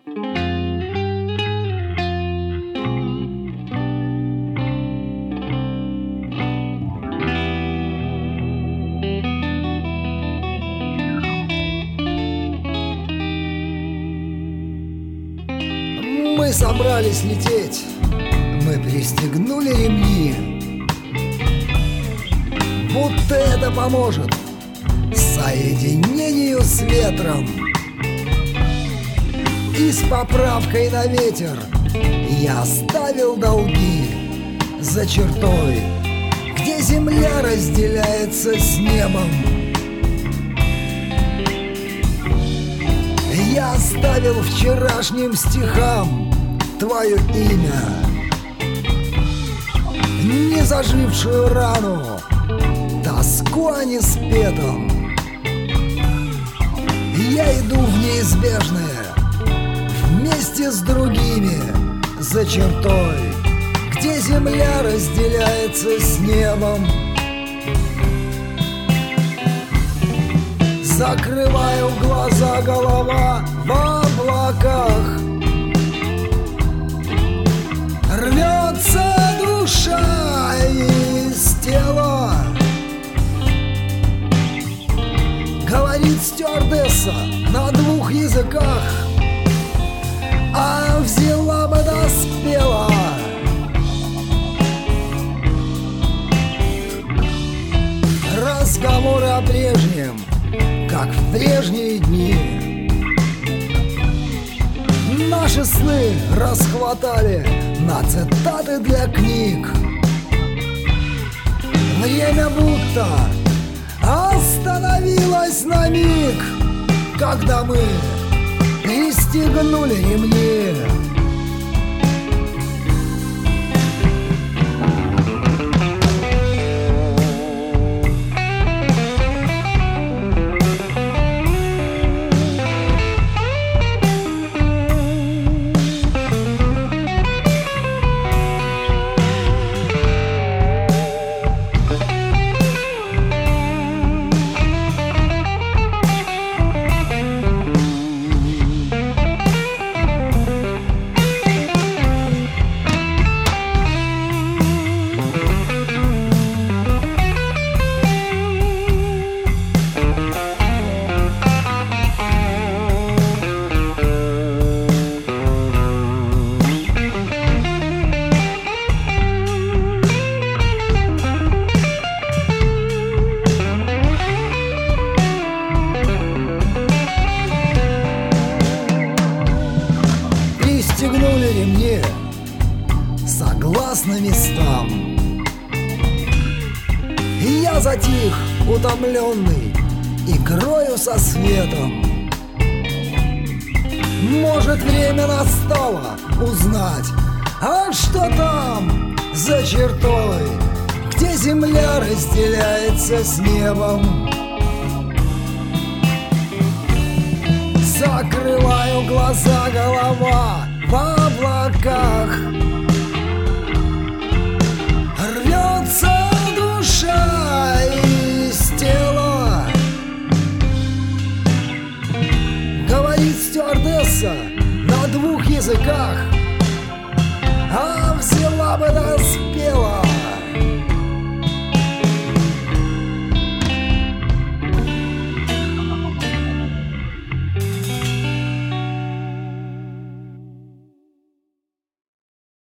Мы собрались лететь, мы пристегнули ремни. Будто это поможет соединению с ветром. И с поправкой на ветер я оставил долги за чертой, где земля разделяется с небом. Я оставил вчерашним стихам твое имя, не зажившую рану, тоску о неспетом. Я иду в неизбежное вместе с другими за чертой, где земля разделяется с небом. Закрываю глаза, голова в облаках. Рвется душа из тела. Говорит стюардесса на 2 языках, а взяла бы да спела. Разговоры о прежнем, как в прежние дни. Наши сны расхватали на цитаты для книг. Время будто остановилось на миг, когда мы пристегнули ремни. Пристегнули ремни согласно местам. И я затих, утомленный, игрою со светом. Может, время настало узнать, а что там за чертой, где земля разделяется с небом. Закрываю глаза, голова в облаках. Рвется душа из тела. Говорит стюардесса на 2 языках, а взяла бы да спела.